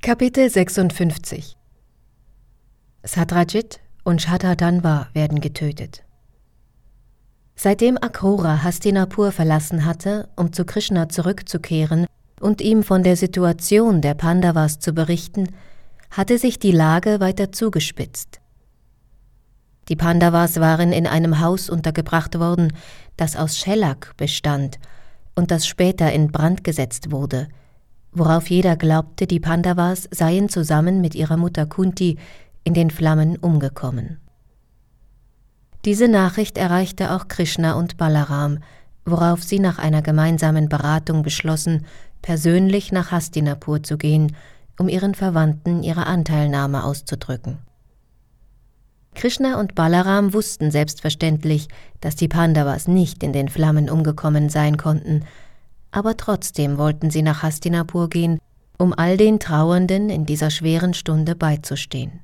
Kapitel 56. Satyajit und Shatatanva werden getötet. Seitdem Akrura Hastinapur verlassen hatte, um zu Krishna zurückzukehren und ihm von der Situation der Pandavas zu berichten, hatte sich die Lage weiter zugespitzt. Die Pandavas waren in einem Haus untergebracht worden, das aus Schellack bestand und das später in Brand gesetzt wurde, worauf jeder glaubte, die Pandavas seien zusammen mit ihrer Mutter Kunti in den Flammen umgekommen. Diese Nachricht erreichte auch Krishna und Balaram, worauf sie nach einer gemeinsamen Beratung beschlossen, persönlich nach Hastinapur zu gehen, um ihren Verwandten ihre Anteilnahme auszudrücken. Krishna und Balaram wussten selbstverständlich, dass die Pandavas nicht in den Flammen umgekommen sein konnten, aber trotzdem wollten sie nach Hastinapur gehen, um all den Trauernden in dieser schweren Stunde beizustehen.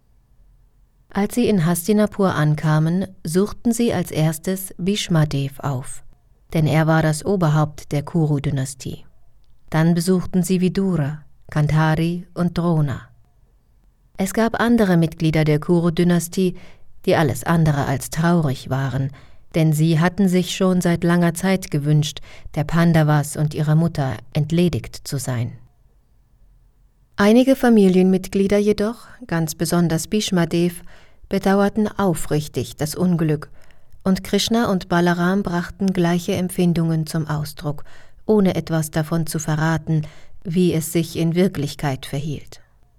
Als sie in Hastinapur ankamen, suchten sie als erstes Bhishmadev auf, denn er war das Oberhaupt der Kuru-Dynastie. Dann besuchten sie Vidura, Gandhari und Drona. Es gab andere Mitglieder der Kuru-Dynastie, die alles andere als traurig waren, denn sie hatten sich schon seit langer Zeit gewünscht, der Pandavas und ihrer Mutter entledigt zu sein. Einige Familienmitglieder jedoch, ganz besonders Bhishmadev, bedauerten aufrichtig das Unglück, und Krishna und Balaram brachten gleiche Empfindungen zum Ausdruck, ohne etwas davon zu verraten, wie es sich in Wirklichkeit verhielt.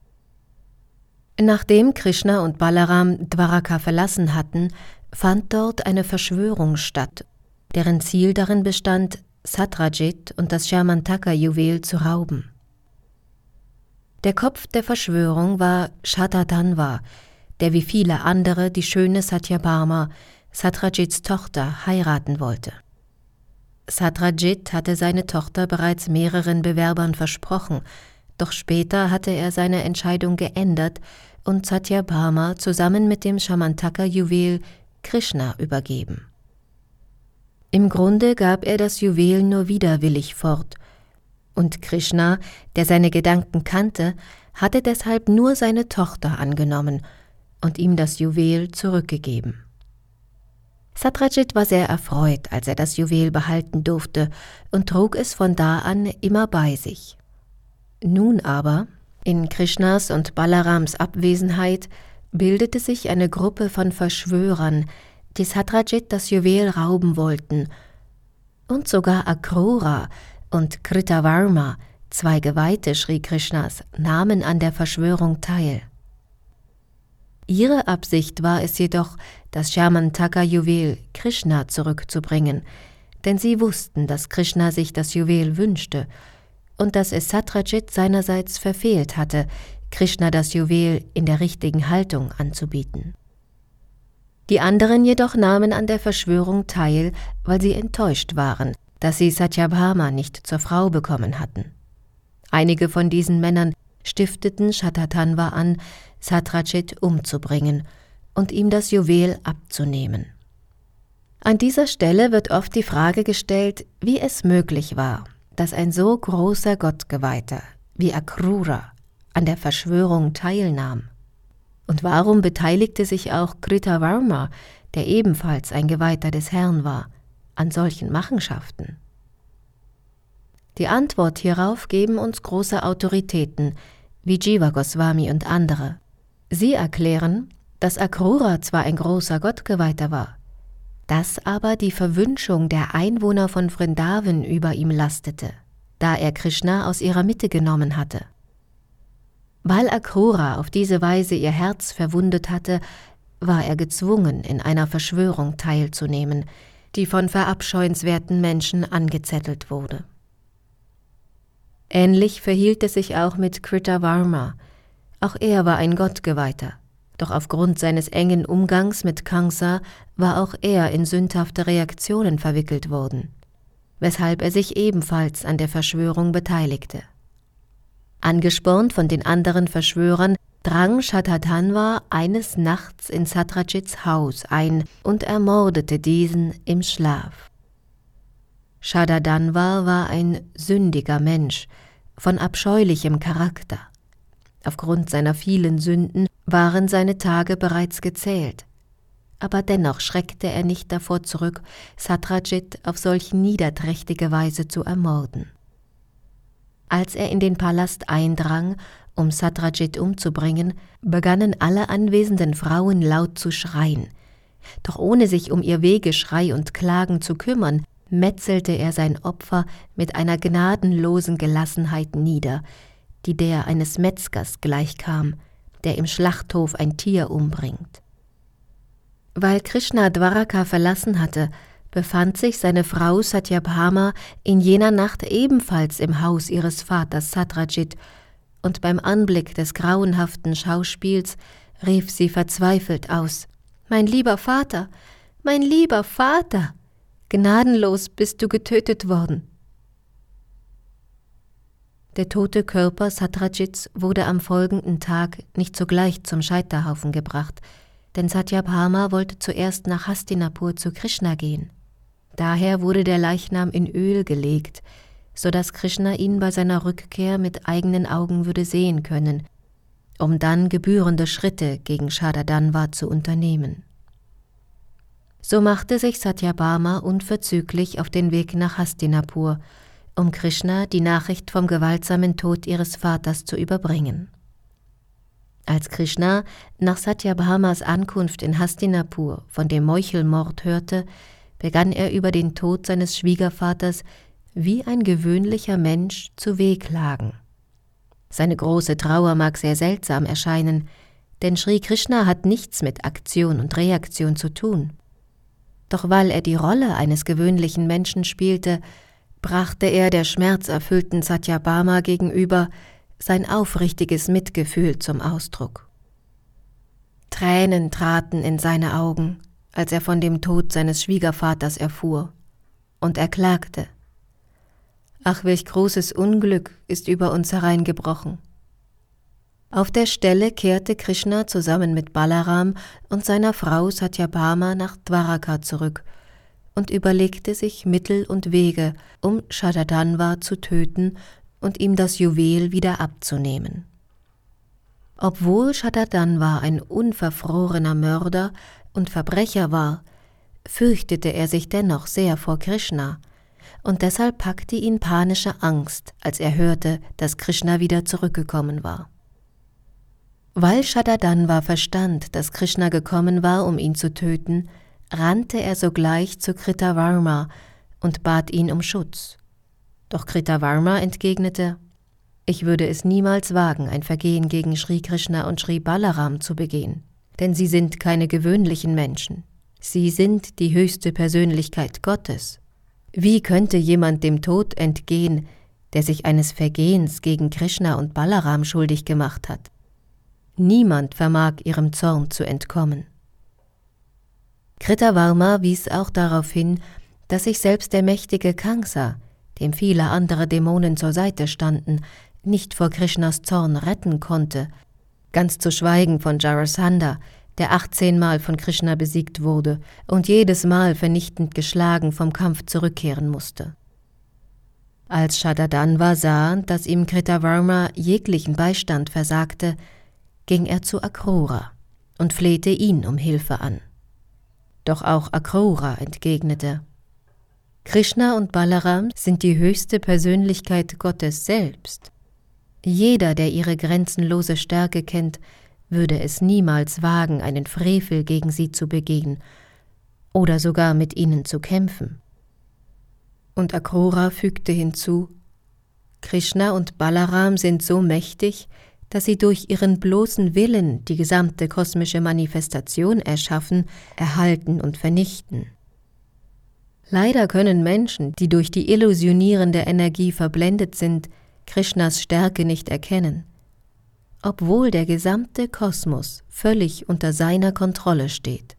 Nachdem Krishna und Balaram Dwaraka verlassen hatten, fand dort eine Verschwörung statt, deren Ziel darin bestand, Satyajit und das Jamantaka-Juwel zu rauben. Der Kopf der Verschwörung war Shatatanva, der wie viele andere die schöne Satyabhama, Satyajits Tochter, heiraten wollte. Satyajit hatte seine Tochter bereits mehreren Bewerbern versprochen, doch später hatte er seine Entscheidung geändert und Satyabhama zusammen mit dem Jamantaka-Juwel Krishna übergeben. Im Grunde gab er das Juwel nur widerwillig fort, und Krishna, der seine Gedanken kannte, hatte deshalb nur seine Tochter angenommen und ihm das Juwel zurückgegeben. Satyajit war sehr erfreut, als er das Juwel behalten durfte, und trug es von da an immer bei sich. Nun aber, in Krishnas und Balarams Abwesenheit, bildete sich eine Gruppe von Verschwörern, die Satyajit das Juwel rauben wollten, und sogar Akrura und Kritavarma, zwei Geweihte Sri Krishnas, nahmen an der Verschwörung teil. Ihre Absicht war es jedoch, das Jamantaka-Juwel Krishna zurückzubringen, denn sie wussten, dass Krishna sich das Juwel wünschte und dass es Satyajit seinerseits verfehlt hatte, Krishna das Juwel in der richtigen Haltung anzubieten. Die anderen jedoch nahmen an der Verschwörung teil, weil sie enttäuscht waren, dass sie Satyabhama nicht zur Frau bekommen hatten. Einige von diesen Männern stifteten Shatatanva an, Satyajit umzubringen und ihm das Juwel abzunehmen. An dieser Stelle wird oft die Frage gestellt, wie es möglich war, dass ein so großer Gottgeweihter wie Akrura an der Verschwörung teilnahm. Und warum beteiligte sich auch Kritavarma, der ebenfalls ein Geweihter des Herrn war, an solchen Machenschaften? Die Antwort hierauf geben uns große Autoritäten, wie Jiva Goswami und andere. Sie erklären, dass Akrura zwar ein großer Gottgeweihter war, dass aber die Verwünschung der Einwohner von Vrindavan über ihm lastete, da er Krishna aus ihrer Mitte genommen hatte. Weil Akrura auf diese Weise ihr Herz verwundet hatte, war er gezwungen, in einer Verschwörung teilzunehmen, die von verabscheuenswerten Menschen angezettelt wurde. Ähnlich verhielt es sich auch mit Kritavarma. Auch er war ein Gottgeweihter, doch aufgrund seines engen Umgangs mit Kamsa war auch er in sündhafte Reaktionen verwickelt worden, weshalb er sich ebenfalls an der Verschwörung beteiligte. Angespornt von den anderen Verschwörern drang Shatatanva eines Nachts in Satyajits Haus ein und ermordete diesen im Schlaf. Shatatanva war ein sündiger Mensch, von abscheulichem Charakter. Aufgrund seiner vielen Sünden waren seine Tage bereits gezählt. Aber dennoch schreckte er nicht davor zurück, Satyajit auf solch niederträchtige Weise zu ermorden. Als er in den Palast eindrang, um Satyajit umzubringen, begannen alle anwesenden Frauen laut zu schreien. Doch ohne sich um ihr Wehgeschrei und Klagen zu kümmern, metzelte er sein Opfer mit einer gnadenlosen Gelassenheit nieder, die der eines Metzgers gleichkam, der im Schlachthof ein Tier umbringt. Weil Krishna Dwaraka verlassen hatte, befand sich seine Frau Satyabhama in jener Nacht ebenfalls im Haus ihres Vaters Satyajit, und beim Anblick des grauenhaften Schauspiels rief sie verzweifelt aus: »Mein lieber Vater, mein lieber Vater, gnadenlos bist du getötet worden.« Der tote Körper Satyajits wurde am folgenden Tag nicht sogleich zum Scheiterhaufen gebracht, denn Satyabhama wollte zuerst nach Hastinapur zu Krishna gehen. Daher wurde der Leichnam in Öl gelegt, so dass Krishna ihn bei seiner Rückkehr mit eigenen Augen würde sehen können, um dann gebührende Schritte gegen Shadadanva zu unternehmen. So machte sich Satyabhama unverzüglich auf den Weg nach Hastinapur, um Krishna die Nachricht vom gewaltsamen Tod ihres Vaters zu überbringen. Als Krishna nach Satyabhamas Ankunft in Hastinapur von dem Meuchelmord hörte, begann er über den Tod seines Schwiegervaters wie ein gewöhnlicher Mensch zu wehklagen. Seine große Trauer mag sehr seltsam erscheinen, denn Sri Krishna hat nichts mit Aktion und Reaktion zu tun. Doch weil er die Rolle eines gewöhnlichen Menschen spielte, brachte er der schmerzerfüllten Satyabhama gegenüber sein aufrichtiges Mitgefühl zum Ausdruck. Tränen traten in seine Augen, als er von dem Tod seines Schwiegervaters erfuhr, und er klagte: »Ach, welch großes Unglück ist über uns hereingebrochen.« Auf der Stelle kehrte Krishna zusammen mit Balaram und seiner Frau Satyabhama nach Dwaraka zurück und überlegte sich Mittel und Wege, um Shadadanva zu töten und ihm das Juwel wieder abzunehmen. Obwohl Shadadanva ein unverfrorener Mörder und Verbrecher war, fürchtete er sich dennoch sehr vor Krishna, und deshalb packte ihn panische Angst, als er hörte, dass Krishna wieder zurückgekommen war. Weil Shadadanva verstand, dass Krishna gekommen war, um ihn zu töten, rannte er sogleich zu Kritavarma und bat ihn um Schutz. Doch Kritavarma entgegnete: »Ich würde es niemals wagen, ein Vergehen gegen Sri Krishna und Sri Balaram zu begehen, denn sie sind keine gewöhnlichen Menschen. Sie sind die höchste Persönlichkeit Gottes. Wie könnte jemand dem Tod entgehen, der sich eines Vergehens gegen Krishna und Balaram schuldig gemacht hat? Niemand vermag ihrem Zorn zu entkommen.« Kritavarma wies auch darauf hin, dass sich selbst der mächtige Kamsa, dem viele andere Dämonen zur Seite standen, nicht vor Krishnas Zorn retten konnte, ganz zu schweigen von Jarasandha, der 18-mal von Krishna besiegt wurde und jedes Mal vernichtend geschlagen vom Kampf zurückkehren musste. Als Shadadanva sah, dass ihm Kritavarma jeglichen Beistand versagte, ging er zu Akrura und flehte ihn um Hilfe an. Doch auch Akrura entgegnete: Krishna und Balaram sind die höchste Persönlichkeit Gottes selbst. Jeder, der ihre grenzenlose Stärke kennt, würde es niemals wagen, einen Frevel gegen sie zu begehen oder sogar mit ihnen zu kämpfen. Und Akrura fügte hinzu: Krishna und Balaram sind so mächtig, dass sie durch ihren bloßen Willen die gesamte kosmische Manifestation erschaffen, erhalten und vernichten. Leider können Menschen, die durch die illusionierende Energie verblendet sind, Krishnas Stärke nicht erkennen, obwohl der gesamte Kosmos völlig unter seiner Kontrolle steht.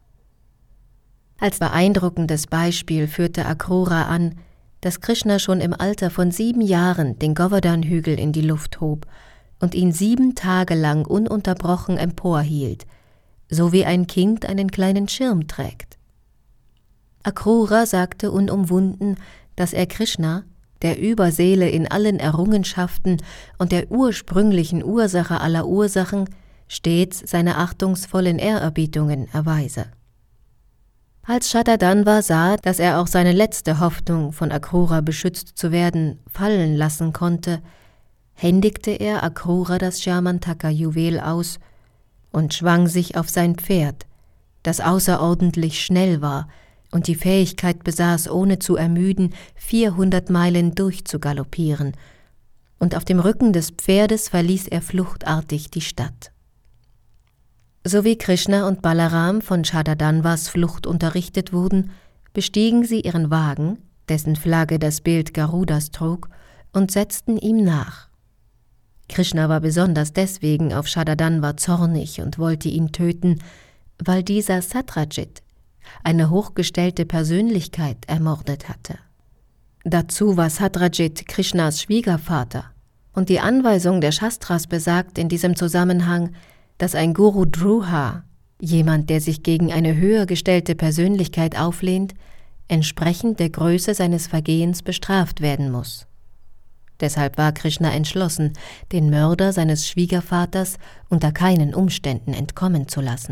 Als beeindruckendes Beispiel führte Akrura an, dass Krishna schon im Alter von 7 Jahren den Govardhan-Hügel in die Luft hob und ihn 7 Tage lang ununterbrochen emporhielt, so wie ein Kind einen kleinen Schirm trägt. Akrura sagte unumwunden, dass er Krishna, der Überseele in allen Errungenschaften und der ursprünglichen Ursache aller Ursachen, stets seine achtungsvollen Ehrerbietungen erweise. Als Shatadanva sah, dass er auch seine letzte Hoffnung, von Akrura beschützt zu werden, fallen lassen konnte, händigte er Akrura das Jamantaka-Juwel aus und schwang sich auf sein Pferd, das außerordentlich schnell war und die Fähigkeit besaß, ohne zu ermüden, 400 Meilen durchzugaloppieren, und auf dem Rücken des Pferdes verließ er fluchtartig die Stadt. So wie Krishna und Balaram von Shatadanvas Flucht unterrichtet wurden, bestiegen sie ihren Wagen, dessen Flagge das Bild Garudas trug, und setzten ihm nach. Krishna war besonders deswegen auf Shatadanva zornig und wollte ihn töten, weil dieser Satyajit, eine hochgestellte Persönlichkeit, ermordet hatte. Dazu war Satyajit Krishnas Schwiegervater, und die Anweisung der Shastras besagt in diesem Zusammenhang, dass ein Guru Druha, jemand, der sich gegen eine höher gestellte Persönlichkeit auflehnt, entsprechend der Größe seines Vergehens bestraft werden muss. Deshalb war Krishna entschlossen, den Mörder seines Schwiegervaters unter keinen Umständen entkommen zu lassen.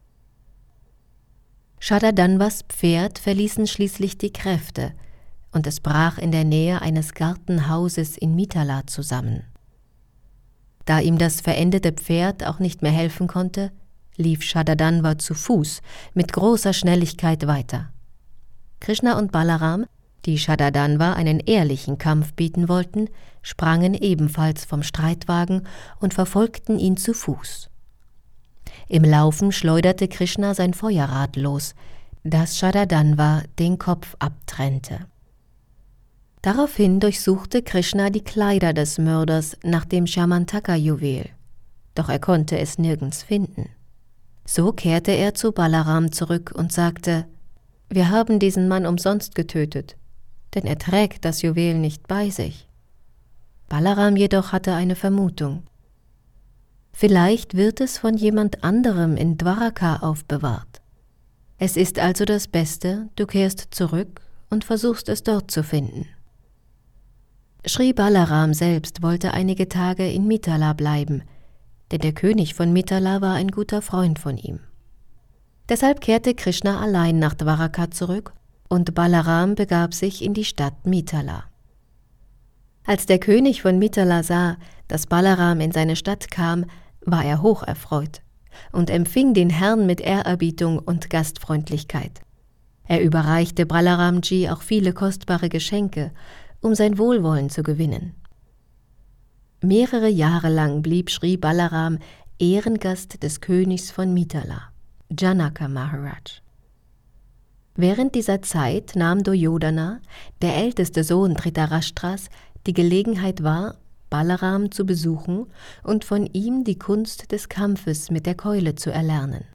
Shatadanvas Pferd verließen schließlich die Kräfte, und es brach in der Nähe eines Gartenhauses in Mithila zusammen. Da ihm das verendete Pferd auch nicht mehr helfen konnte, lief Shatadanva zu Fuß mit großer Schnelligkeit weiter. Krishna und Balaram, die Shatadanva einen ehrlichen Kampf bieten wollten, sprangen ebenfalls vom Streitwagen und verfolgten ihn zu Fuß. Im Laufen schleuderte Krishna sein Feuerrad los, das Shatadanva den Kopf abtrennte. Daraufhin durchsuchte Krishna die Kleider des Mörders nach dem Jamantaka-Juwel, doch er konnte es nirgends finden. So kehrte er zu Balaram zurück und sagte: »Wir haben diesen Mann umsonst getötet, denn er trägt das Juwel nicht bei sich.« Balaram jedoch hatte eine Vermutung. Vielleicht wird es von jemand anderem in Dwaraka aufbewahrt. Es ist also das Beste, du kehrst zurück und versuchst es dort zu finden. Sri Balaram selbst wollte einige Tage in Mithila bleiben, denn der König von Mithila war ein guter Freund von ihm. Deshalb kehrte Krishna allein nach Dwaraka zurück und Balaram begab sich in die Stadt Mithila. Als der König von Mithila sah, dass Balaram in seine Stadt kam, war er hocherfreut und empfing den Herrn mit Ehrerbietung und Gastfreundlichkeit. Er überreichte Balaramji auch viele kostbare Geschenke, um sein Wohlwollen zu gewinnen. Mehrere Jahre lang blieb Sri Balaram Ehrengast des Königs von Mithila, Janaka Maharaj. Während dieser Zeit nahm Duryodhana, der älteste Sohn Dhritarashtras, die Gelegenheit wahr, Balaram zu besuchen und von ihm die Kunst des Kampfes mit der Keule zu erlernen.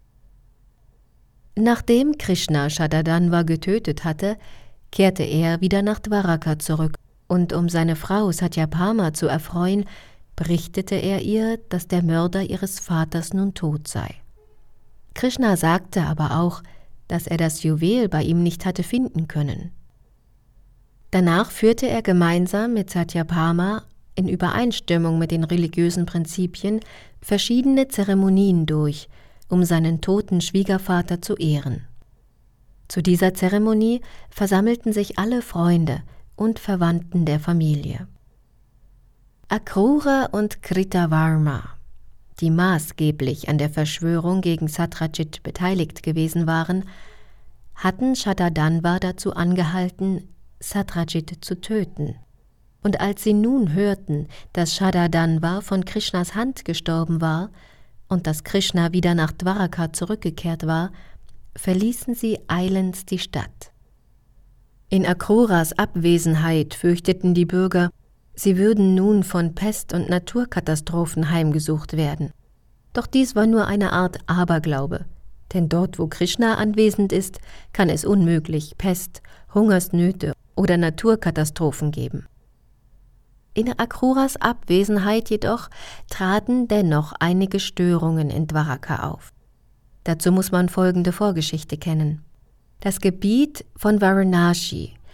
Nachdem Krishna Shatadanva getötet hatte, kehrte er wieder nach Dwaraka zurück, und um seine Frau Satyabhama zu erfreuen, berichtete er ihr, dass der Mörder ihres Vaters nun tot sei. Krishna sagte aber auch, dass er das Juwel bei ihm nicht hatte finden können. Danach führte er gemeinsam mit Satyabhama in Übereinstimmung mit den religiösen Prinzipien verschiedene Zeremonien durch, um seinen toten Schwiegervater zu ehren. Zu dieser Zeremonie versammelten sich alle Freunde und Verwandten der Familie. Akrura und Kritavarma, die maßgeblich an der Verschwörung gegen Satyajit beteiligt gewesen waren, hatten Shatadanva dazu angehalten, Satyajit zu töten. Und als sie nun hörten, dass Shatadanva von Krishnas Hand gestorben war und dass Krishna wieder nach Dwaraka zurückgekehrt war, verließen sie eilends die Stadt. In Akruras Abwesenheit fürchteten die Bürger, sie würden nun von Pest und Naturkatastrophen heimgesucht werden. Doch dies war nur eine Art Aberglaube, denn dort, wo Krishna anwesend ist, kann es unmöglich Pest, Hungersnöte oder Naturkatastrophen geben. In Akruras Abwesenheit jedoch traten dennoch einige Störungen in Dwaraka auf. Dazu muss man folgende Vorgeschichte kennen. Das Gebiet von Varanasi,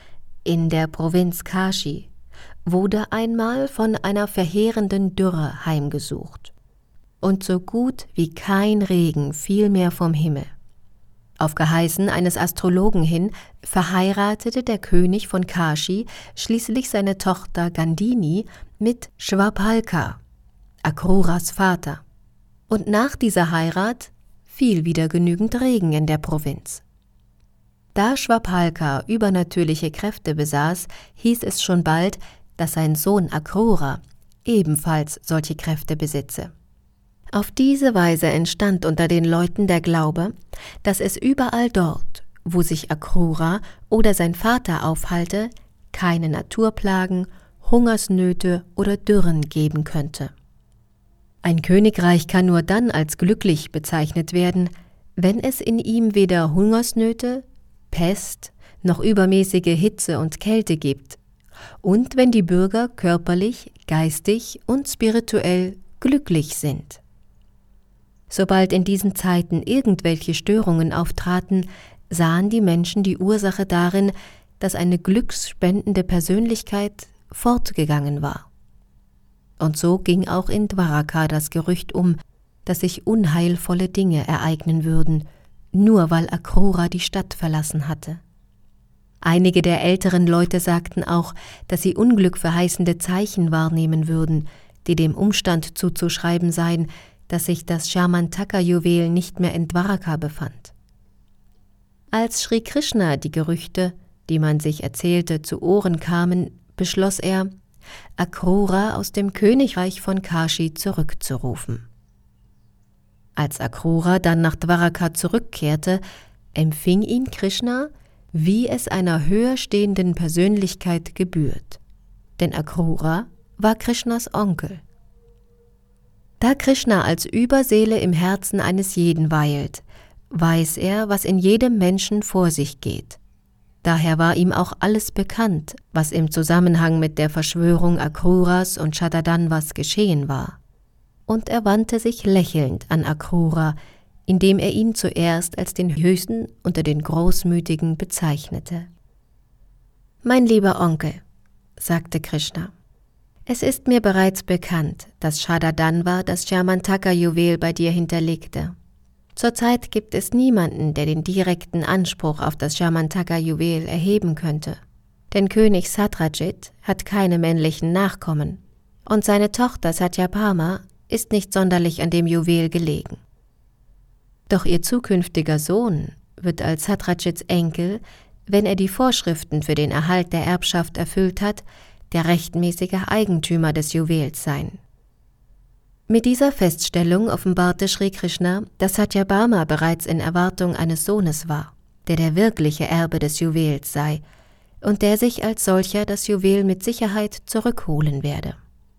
in der Provinz Kashi, wurde einmal von einer verheerenden Dürre heimgesucht, und so gut wie kein Regen fiel mehr vom Himmel. Auf Geheißen eines Astrologen hin verheiratete der König von Kashi schließlich seine Tochter Gandhini mit Shvapalka, Akruras Vater. Und nach dieser Heirat fiel wieder genügend Regen in der Provinz. Da Shvapalka übernatürliche Kräfte besaß, hieß es schon bald, dass sein Sohn Akrura ebenfalls solche Kräfte besitze. Auf diese Weise entstand unter den Leuten der Glaube, dass es überall dort, wo sich Akrura oder sein Vater aufhalte, keine Naturplagen, Hungersnöte oder Dürren geben könnte. Ein Königreich kann nur dann als glücklich bezeichnet werden, wenn es in ihm weder Hungersnöte, Pest noch übermäßige Hitze und Kälte gibt und wenn die Bürger körperlich, geistig und spirituell glücklich sind. Sobald in diesen Zeiten irgendwelche Störungen auftraten, sahen die Menschen die Ursache darin, dass eine glücksspendende Persönlichkeit fortgegangen war. Und so ging auch in Dwaraka das Gerücht um, dass sich unheilvolle Dinge ereignen würden, nur weil Akrura die Stadt verlassen hatte. Einige der älteren Leute sagten auch, dass sie unglückverheißende Zeichen wahrnehmen würden, die dem Umstand zuzuschreiben seien, dass sich das Shamantaka-Juwel nicht mehr in Dwaraka befand. Als Sri Krishna die Gerüchte, die man sich erzählte, zu Ohren kamen, beschloss er, Akrura aus dem Königreich von Kashi zurückzurufen. Als Akrura dann nach Dwaraka zurückkehrte, empfing ihn Krishna, wie es einer höher stehenden Persönlichkeit gebührt, denn Akrura war Krishnas Onkel. Da Krishna als Überseele im Herzen eines jeden weilt, weiß er, was in jedem Menschen vor sich geht. Daher war ihm auch alles bekannt, was im Zusammenhang mit der Verschwörung Akruras und Shatadanvas geschehen war. Und er wandte sich lächelnd an Akrura, indem er ihn zuerst als den Höchsten unter den Großmütigen bezeichnete. »Mein lieber Onkel«, sagte Krishna, »es ist mir bereits bekannt, dass Shatadanva das Shamantaka-Juwel bei dir hinterlegte. Zurzeit gibt es niemanden, der den direkten Anspruch auf das Shamantaka-Juwel erheben könnte, denn König Satyajit hat keine männlichen Nachkommen und seine Tochter Satyabhama ist nicht sonderlich an dem Juwel gelegen. Doch ihr zukünftiger Sohn wird als Satyajits Enkel, wenn er die Vorschriften für den Erhalt der Erbschaft erfüllt hat, der rechtmäßige Eigentümer des Juwels sein.« Mit dieser Feststellung offenbarte Sri Krishna, dass Satyabhama bereits in Erwartung eines Sohnes war, der wirkliche Erbe des Juwels sei und der sich als solcher das Juwel mit Sicherheit zurückholen werde.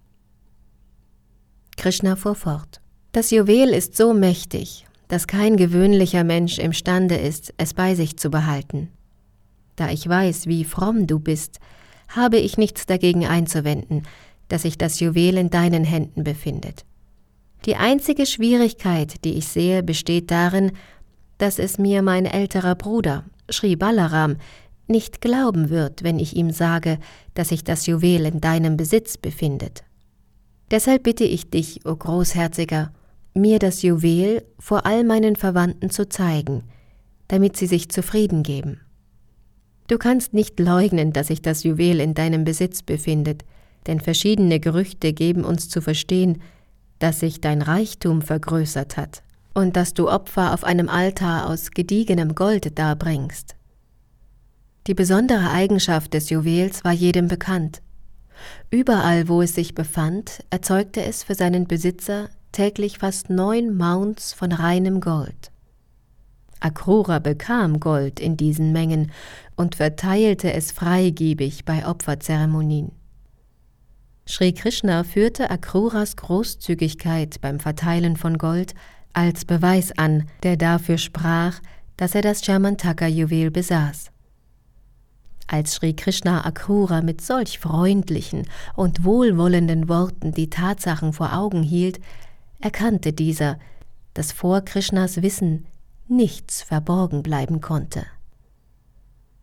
Krishna fuhr fort: »Das Juwel ist so mächtig, dass kein gewöhnlicher Mensch imstande ist, es bei sich zu behalten. Da ich weiß, wie fromm du bist, habe ich nichts dagegen einzuwenden, dass sich das Juwel in deinen Händen befindet. Die einzige Schwierigkeit, die ich sehe, besteht darin, dass es mir mein älterer Bruder, Sri Balaram, nicht glauben wird, wenn ich ihm sage, dass sich das Juwel in deinem Besitz befindet. Deshalb bitte ich dich, o Großherziger, mir das Juwel vor all meinen Verwandten zu zeigen, damit sie sich zufrieden geben. Du kannst nicht leugnen, dass sich das Juwel in deinem Besitz befindet, denn verschiedene Gerüchte geben uns zu verstehen, dass sich dein Reichtum vergrößert hat und dass du Opfer auf einem Altar aus gediegenem Gold darbringst. Die besondere Eigenschaft des Juwels war jedem bekannt. Überall, wo es sich befand, erzeugte es für seinen Besitzer täglich fast 9 Mounts von reinem Gold. Akrura bekam Gold in diesen Mengen und verteilte es freigebig bei Opferzeremonien. Sri Krishna führte Akruras Großzügigkeit beim Verteilen von Gold als Beweis an, der dafür sprach, dass er das Shamantaka-Juwel besaß. Als Sri Krishna Akrura mit solch freundlichen und wohlwollenden Worten die Tatsachen vor Augen hielt, erkannte dieser, dass vor Krishnas Wissen nichts verborgen bleiben konnte.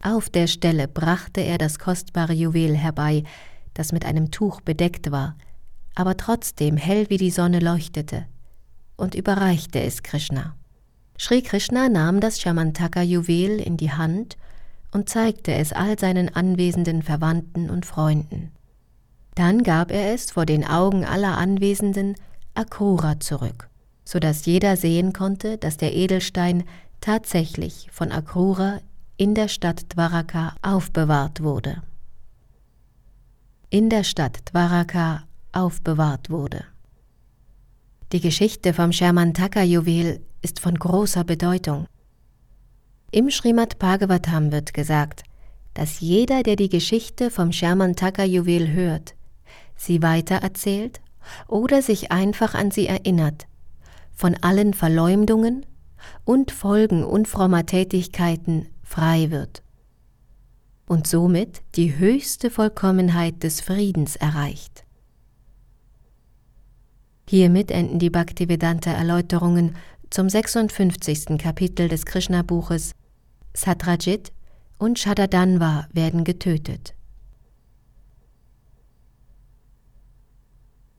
Auf der Stelle brachte er das kostbare Juwel herbei, das mit einem Tuch bedeckt war, aber trotzdem hell wie die Sonne leuchtete, und überreichte es Krishna. Sri Krishna nahm das Jamantaka-Juwel in die Hand und zeigte es all seinen anwesenden Verwandten und Freunden. Dann gab er es vor den Augen aller Anwesenden Akrura zurück, so dass jeder sehen konnte, dass der Edelstein tatsächlich von Akrura in der Stadt Dwaraka aufbewahrt wurde. In der Stadt Dwaraka aufbewahrt wurde. Die Geschichte vom Jamantaka-Juwel ist von großer Bedeutung. Im Srimad Bhagavatam wird gesagt, dass jeder, der die Geschichte vom Jamantaka-Juwel hört, sie weitererzählt oder sich einfach an sie erinnert, von allen Verleumdungen und Folgen unfrommer Tätigkeiten frei wird und somit die höchste Vollkommenheit des Friedens erreicht. Hiermit enden die Bhaktivedanta-Erläuterungen zum 56. Kapitel des Krishna-Buches. Satyajit und Shatadanva werden getötet.